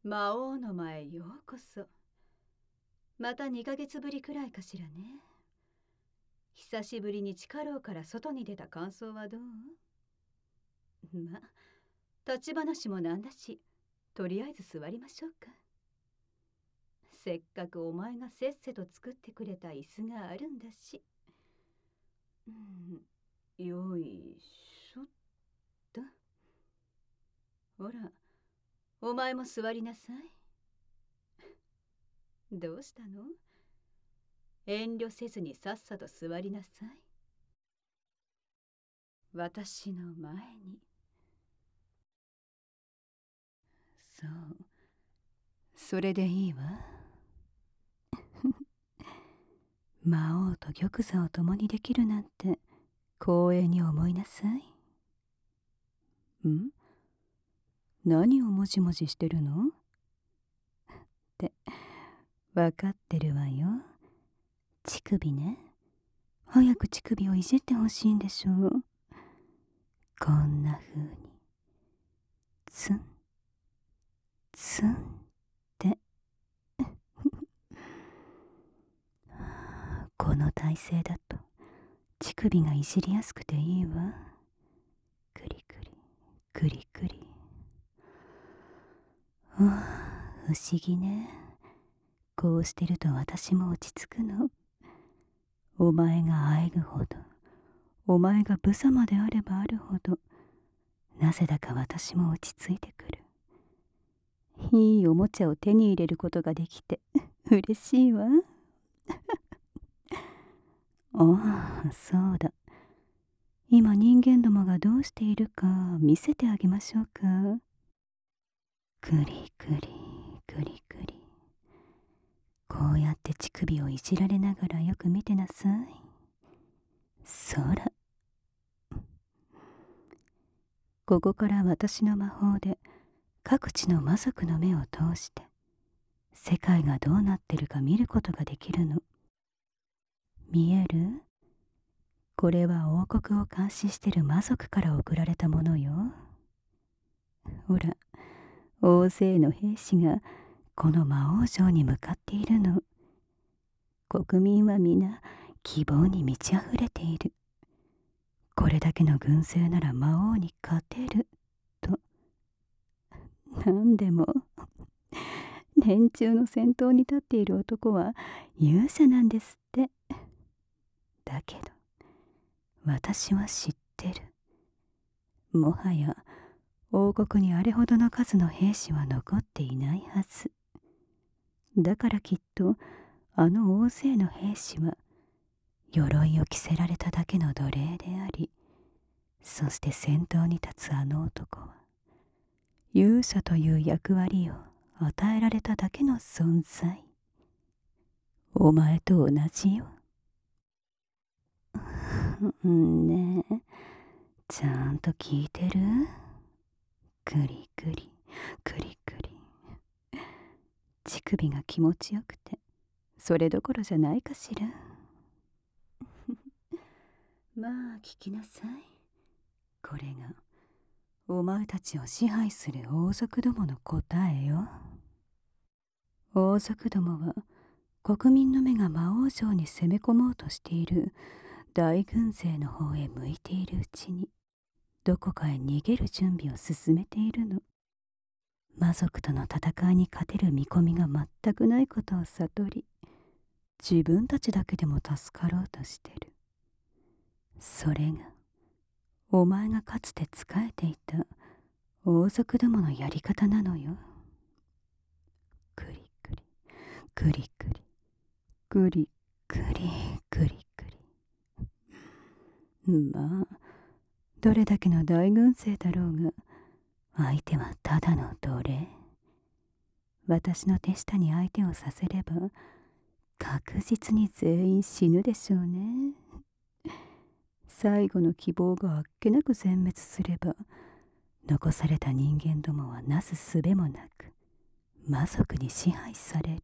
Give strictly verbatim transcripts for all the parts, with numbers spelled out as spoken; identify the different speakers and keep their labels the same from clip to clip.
Speaker 1: 魔王の前ようこそ。またにかげつぶりくらいかしらね。久しぶりに地下牢から外に出た感想はどう？ま、立ち話もなんだし、とりあえず座りましょうか。せっかくお前がせっせと作ってくれた椅子があるんだし。うん、よいしょっと。ほら、お前も座りなさい。どうしたの？遠慮せずにさっさと座りなさい。私の前に。そう、それでいいわ。魔王と玉座を共にできるなんて光栄に思いなさい。ん？何をもじもじしてるの？って分かってるわよ。乳首ね。早く乳首をいじってほしいんでしょう。こんな風にツンツンってこの体勢だと乳首がいじりやすくていいわ。クリクリクリクリ。はあ、不思議ね。こうしてると私も落ち着くの。お前があえぐほど、お前が無様であればあるほど、なぜだか私も落ち着いてくる。いいおもちゃを手に入れることができて嬉しいわ。ああ、そうだ。今人間どもがどうしているか見せてあげましょうか。クリクリクリクリ。こうやって乳首をいじられながらよく見てなさい。そら。ここから私の魔法で各地の魔族の目を通して世界がどうなってるか見ることができるの。見える？これは王国を監視してる魔族から送られたものよ。ほら、大勢の兵士がこの魔王城に向かっているの。国民は皆希望に満ち溢れている。これだけの軍勢なら魔王に勝てると。なんでも連中の先頭に立っている男は勇者なんですって。だけど私は知ってる。もはや王国にあれほどの数の兵士は残っていないはず。だからきっとあの大勢の兵士は鎧を着せられただけの奴隷であり、そして先頭に立つあの男は勇者という役割を与えられただけの存在。お前と同じよ。ねえ、ちゃんと聞いてる？クリクリクリクリ。乳首が気持ちよくてそれどころじゃないかしら。まあ聞きなさい。これがお前たちを支配する王族どもの答えよ。王族どもは国民の目が魔王城に攻め込もうとしている大軍勢の方へ向いているうちにどこかへ逃げる準備を進めているの。魔族との戦いに勝てる見込みが全くないことを悟り、自分たちだけでも助かろうとしてる。それがお前がかつて仕えていた王族どものやり方なのよ。クリクリクリクリクリクリクリクリ。まあどれだけの大軍勢だろうが相手はただの奴隷。私の手下に相手をさせれば確実に全員死ぬでしょうね。最後の希望があっけなく全滅すれば残された人間どもはなすすべもなく魔族に支配される。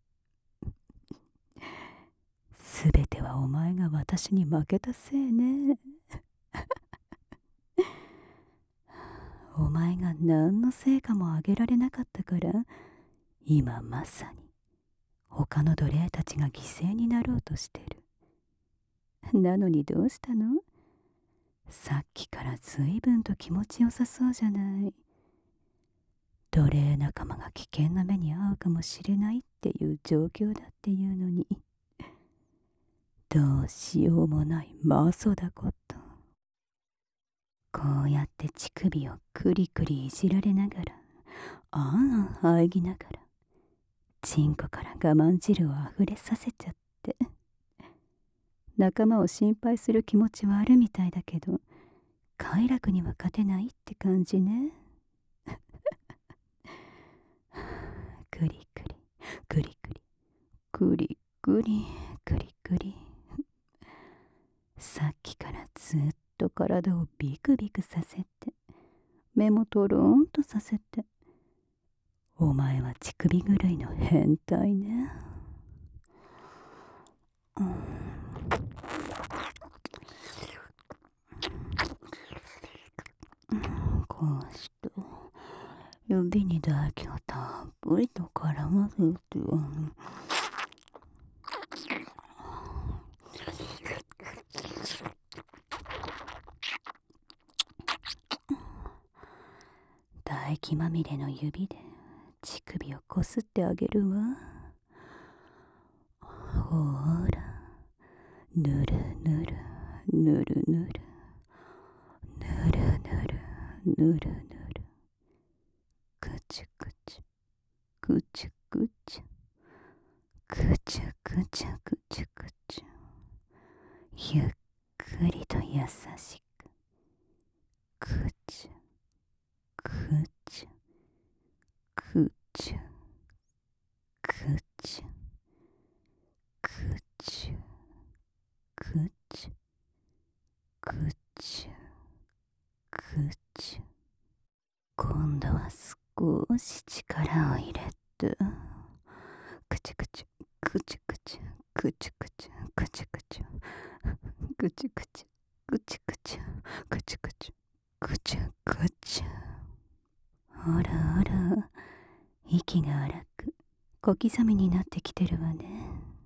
Speaker 1: すべてはお前が私に負けたせいね。 お前が何の成果も上げられなかったから、今まさに他の奴隷たちが犠牲になろうとしてる。なのにどうしたの？さっきからずいぶんと気持ちよさそうじゃない。奴隷仲間が危険な目に遭うかもしれないっていう状況だっていうのに、どうしようもないマソだこと。こうやって乳首をクリクリいじられながら、ああ喘ぎながら、チンコから我慢汁をあふれさせちゃって。仲間を心配する気持ちはあるみたいだけど、快楽には勝てないって感じね。クリクリクリクリクリクリクリクリ。さっきからずっと体をビクビクさせて、目もトローンとさせて。お前は乳首狂いの変態ね。うん、こうして指に唾液をたっぷりと絡ませて、唾液まみれの指で乳首をこすってあげるわ。ほら、ぬるぬるぬるぬるぬるぬるぬるぬる、くちゅくちゅくちゅくちゅくちゅくちゅくちゅくちゅ、ゆっくりと優しく、くちゅくちゅくちゅくちゅくちゅくちゅくちゅくちゅ。今度は少し力を入れて、くちゅくちゅくちゅくちゅくちゅくちゅくちゅくちゅくちゅくちゅくちゅくちゅくちゅくちゅくちゅくちゅ。あらあら、息が荒く小刻みになってきてるわね。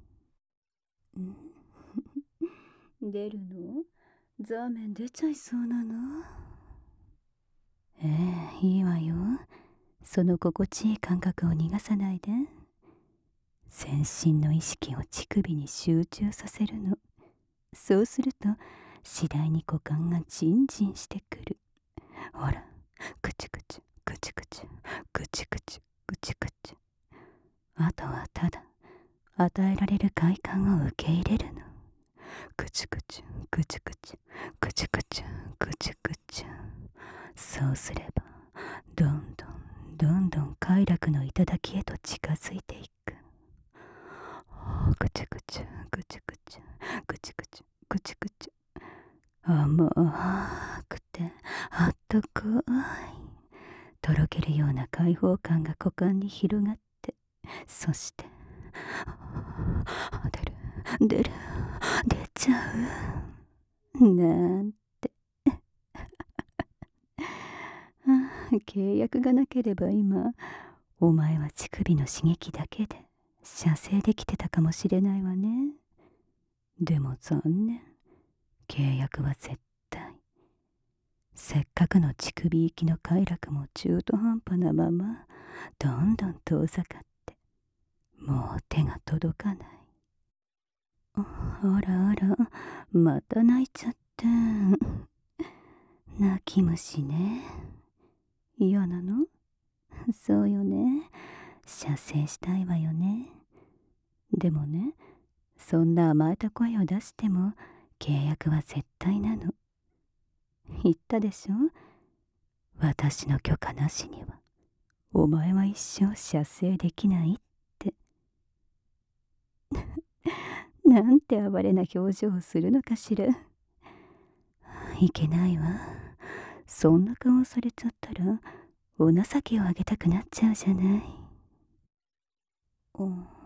Speaker 1: 出るの？ザーメン出ちゃいそうなの？ええ、いいわよ。その心地いい感覚を逃がさないで。全身の意識を乳首に集中させるの。そうすると次第に股間がジンジンしてくる。ほら、くちゅくちゅくちゅくちゅくちゅくちゅくちゅくちゅ。あとはただ与えられる快感を受け入れるの。くちゅくちゅくちゅくちゅくちゅくちゅくちゅくちゅ。そうすればどんどんどんどん快楽の頂へと近づいていく。くちゅくちゅくちゅくちゅくちゅくちゅくちゅくちゅ。甘くてあったかい、とろけるような開放感が股間に広がって、そして出る出る出ちゃうなんて契約がなければ今お前は乳首の刺激だけで射精できてたかもしれないわね。でも残念、契約は絶対。せっかくの乳首行きの快楽も中途半端なままどんどん遠ざかって、もう手が届かない。あらあら、また泣いちゃって。泣き虫ね。嫌なの？そうよね。射精したいわよね。でもね、そんな甘えた声を出しても契約は絶対なの。言ったでしょ？私の許可なしにはお前は一生射精できないって。なんて哀れな表情をするのかしら。いけないわ。そんな顔されちゃったらお情けをあげたくなっちゃうじゃない。おん、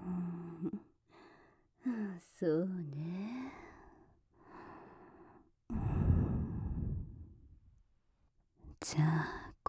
Speaker 1: そうね。じゃあ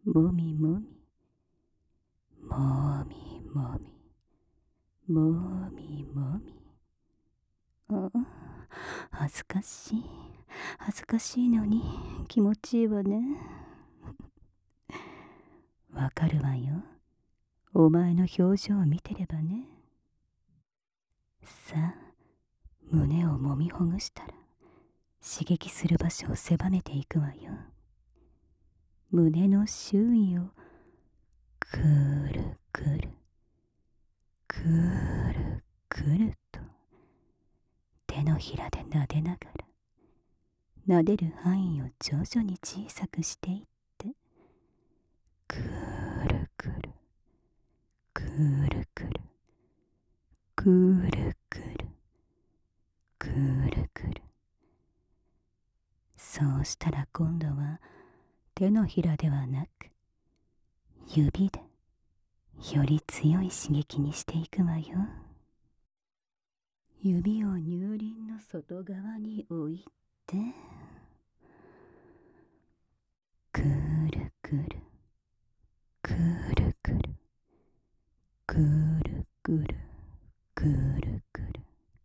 Speaker 1: もみもみ、もみもみ、もみもみ。ああ、恥ずかしい恥ずかしいのに気持ちいいわね。わかるわよ、お前の表情を見てればね。さあ、胸をもみほぐしたら刺激する場所を狭めていくわよ。胸の周囲をくるくるくるくると手のひらで撫でながら、撫でる範囲を徐々に小さくしていって、くるくるくるくるくるくるくるくる。そうしたら今度は手のひらではなく指でより強い刺激にしていくわよ。指を乳輪の外側に置いて、くるくるくるくるくるくるくるくる。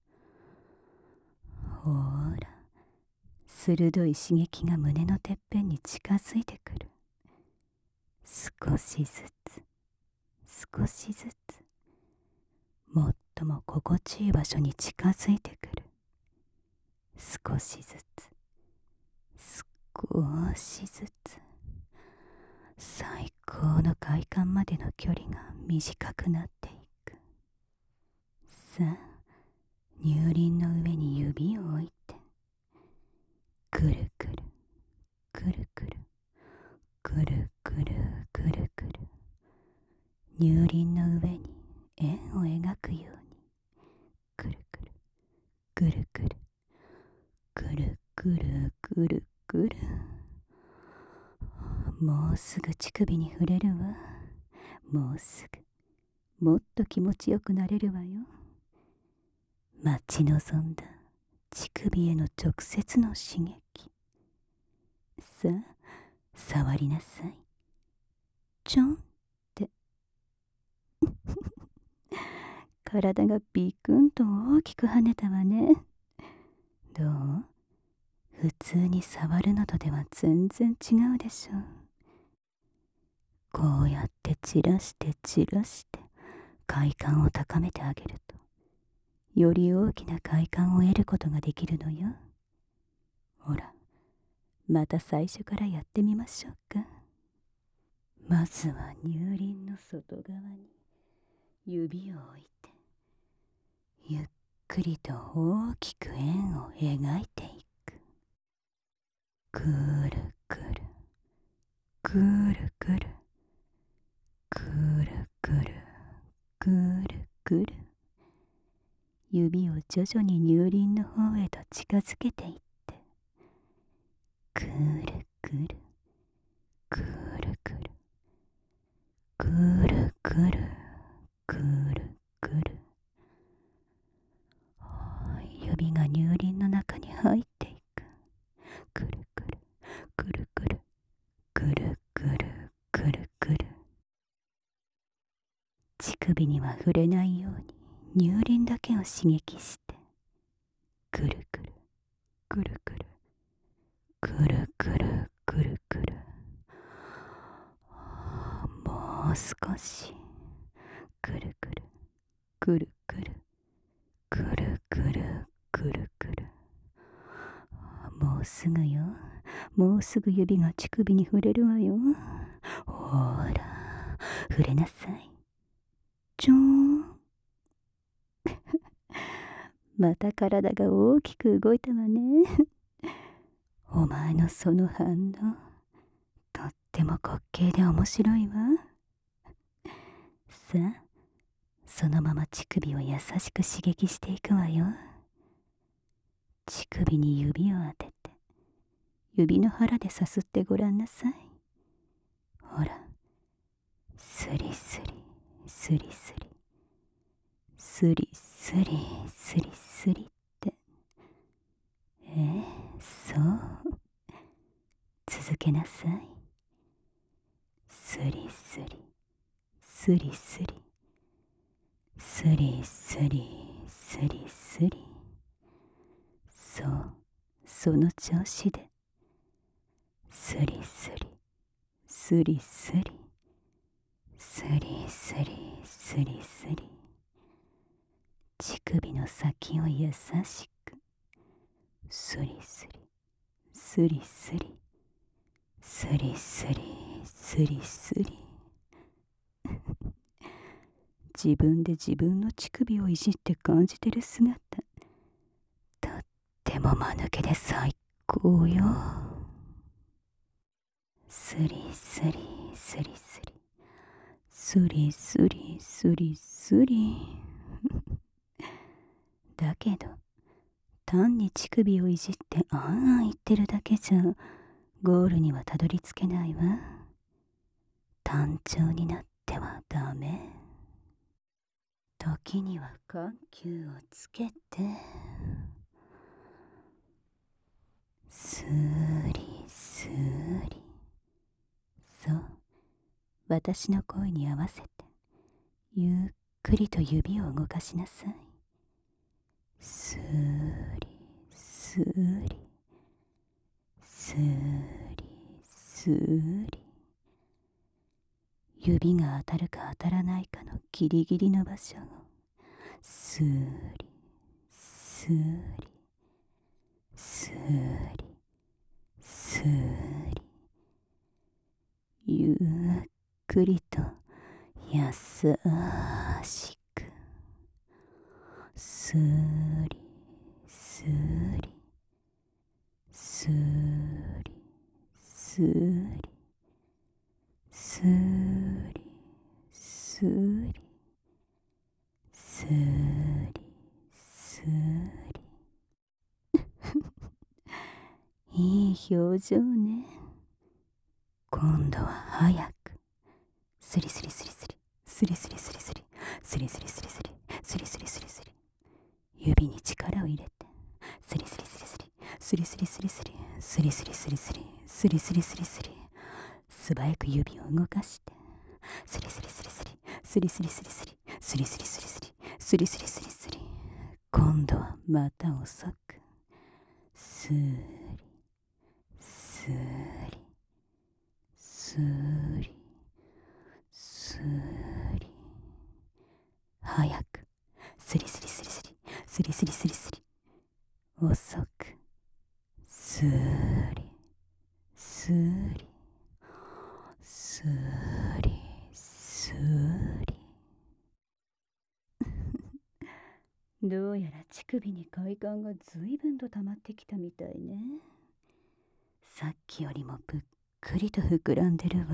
Speaker 1: ほら、鋭い刺激が胸のてっぺんに近づいてくる。少しずつ少しずつ、最も心地いい場所に近づいてくる。少しずつ少しずつ、最高の快感までの距離が短くなっていく。さあ、乳輪の上に指を置いて、くるくるくるくるくるくるくるくる、乳輪の上に円を描くように、くるくるくるくるくるくるくるくる。もうすぐ乳首に触れるわ。もうすぐもっと気持ちよくなれるわよ。待ち望んだ乳首への直接の刺激。さあ、触りなさい。ちょんって体がビクンと大きく跳ねたわね。どう？普通に触るのとでは全然違うでしょう。こうやって散らして散らして快感を高めてあげると、より大きな快感を得ることができるのよ。ほら、また最初からやってみましょうか。まずは乳輪の外側に指を置いて、ゆっくりと大きく円を描いていく。くるくるくるくるくるくるくるくる。指を徐々に乳輪の方へと近づけていって、くるくるくるくるくるくるくるくる。指が乳輪の中に入っていく。くるくるくるくるくるくるくるくる。乳首には触れないように乳輪だけを刺激して、くるくるくるくるくるくるくるくる。もう少し、くるくるくるくるくるくるくるくる。もうすぐよ。もうすぐ指が乳首に触れるわよ。ほら、触れなさい。ちょーんまた体が大きく動いたわね。お前のその反応、とっても滑稽で面白いわ。さあ、そのまま乳首を優しく刺激していくわよ。乳首に指を当てて、指の腹でさすってごらんなさい。ほら、スリスリスリスリスリスリスリスリって。ええ、そう。続けなさい。 すりすりすりすりすりすり。そう、その調子で。すりすりすりすりすりすりすりすり。乳首の先を優しくすりすりすりすりすりすりすりすり。自分で自分の乳首をいじって感じてる姿、とっても間抜けで最高よ。すりすりすりすりすりすりすりすり。だけど単に乳首をいじってあんあん言ってるだけじゃゴールにはたどり着けないわ。単調になってはダメ。時には緩急をつけて、すりすり。そう、私の声に合わせてゆっくりと指を動かしなさい。すりすりすりすり。指が当たるか当たらないかのギリギリの場所をすりすりすりすり。ゆっくりと優しくすりすりすりすりすりすりすりすり。いい表情ね。今度は早くスリスリスリスリスリスリスリスリスリスリスリスリスリスリスリスリ。指に力を入れてスリスリスリスリスリスリスリスリスリスリスリスリスリスリスリスリ。素早く指を動かしてスリスリスリスリスリスリスリスリスリスリスリスリスリスリスリスリ。今度はまた遅くスリスリスリスリ。早くスリスリスリスリスリスリスリスリ。遅くスリスリスリスリ。どうやら乳首に快感がずいぶんと溜まってきたみたいね。さっきよりもぷっくりと膨らんでるわ。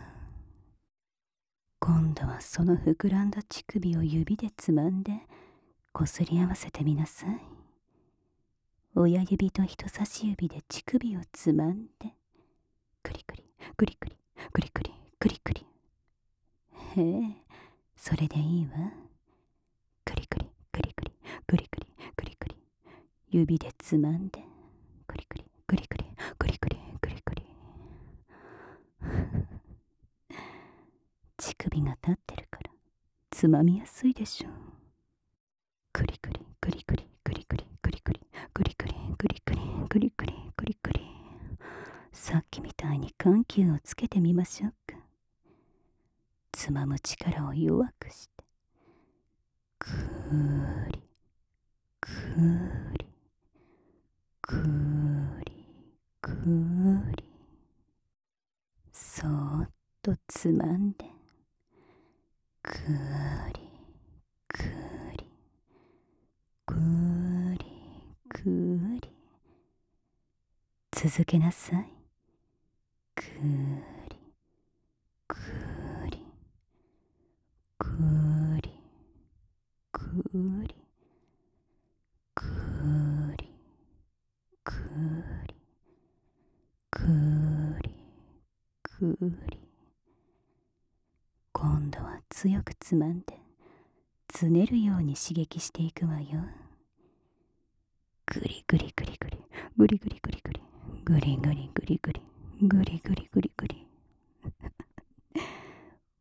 Speaker 1: 今度はその膨らんだ乳首を指でつまんでこすり合わせてみなさい。親指と人差し指で乳首をつまんでクリクリクリクリクリクリクリクリ。へえ、それでいいわ。クリクリクリクリクリクリクリクリ。指でつまんでクリクリクリクリクリクリクリクリ。乳首が立ってるからつまみやすいでしょう。クリクリクリクリクリクリクリクリクリクリクリクリクリクリクリクリ。さっきみたいに緩急をつけてみましょうか。つまむ力を弱くしてくりくりくりくり。そーっとつまんでくりくりくりくり。続けなさい。くりくりくりくりくりくりくりくり。今度は強くつまんでつねるように刺激していくわよ。グリグリグリグリグリグリグリグリグリグリグリグリグリグリグリグリ。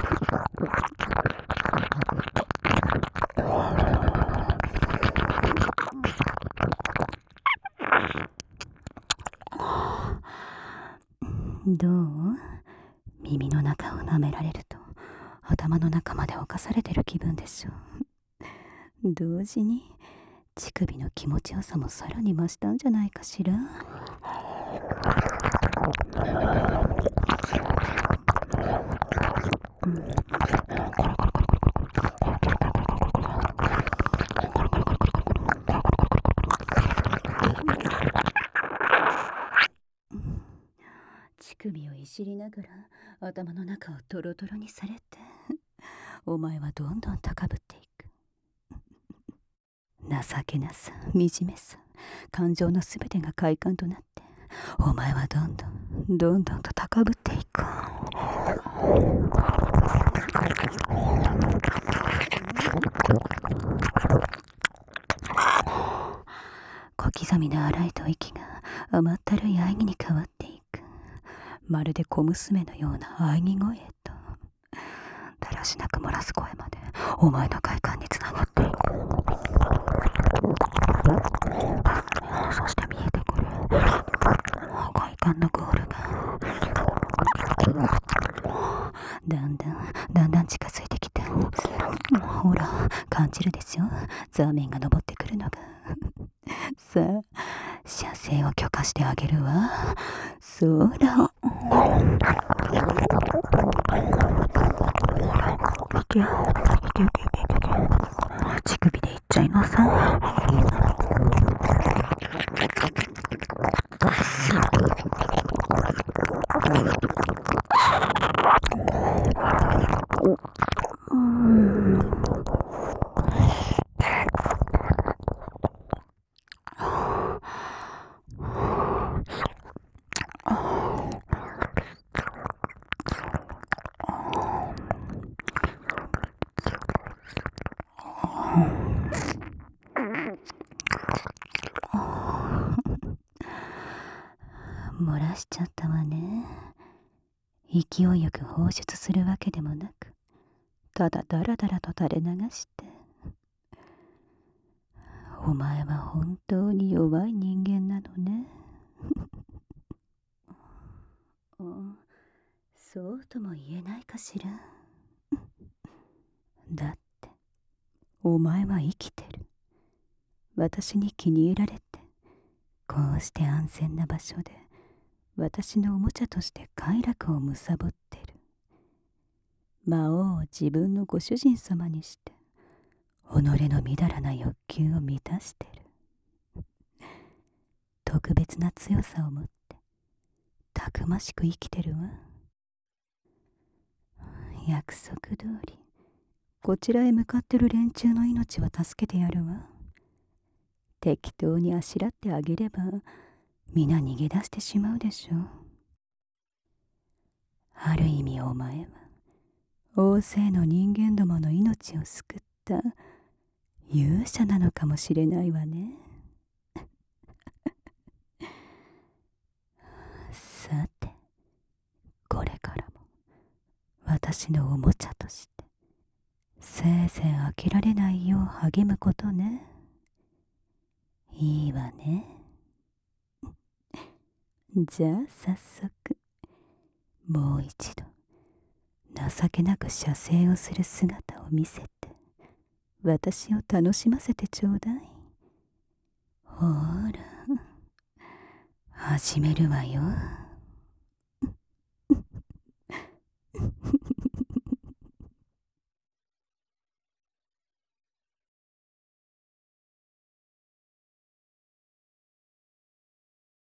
Speaker 1: どう？耳の中を舐められると頭の中まで侵されてる気分でしょ。同時に乳首の気持ちよさもさらに増したんじゃないかしら。乳首をいじりながら頭の中をトロトロにされて、お前はどんどん高ぶっていく。情けなさ、惨めさ、感情のすべてが快感となって、お前はどんどんどんどんと高ぶっていく。小刻みな荒い吐息が甘ったるい喘ぎに変わっていく。まるで小娘のような喘ぎ声へと、だらしなく漏らす声までお前の快感につながっていく。そして見えてくる快感のゴールがだんだんだんだん近づいてきて、ほら感じるでしょ、ザーメンが登ってくるのが。さあ射精を許可してあげるわ。そらいけいけいけいけいけ、乳首でいっちゃいなさい。 らしちゃったわね。勢いよく放出するわけでもなく、ただだらだらと垂れ流して。お前は本当に弱い人間なのね。そうとも言えないかしら。だってお前は生きてる。私に気に入られて、こうして安全な場所で私のおもちゃとして快楽を貪ってる。魔王を自分のご主人様にして己のみだらな欲求を満たしてる。特別な強さを持ってたくましく生きてるわ。約束通りこちらへ向かってる連中の命は助けてやるわ。適当にあしらってあげれば皆逃げ出してしまうでしょう。ある意味お前は大勢の人間どもの命を救った勇者なのかもしれないわね。さてこれからも私のおもちゃとしてせいぜい飽きられないよう励むことね。いいわね。じゃあ早速もう一度情けなく射精をする姿を見せて私を楽しませてちょうだい。ほら始めるわよ。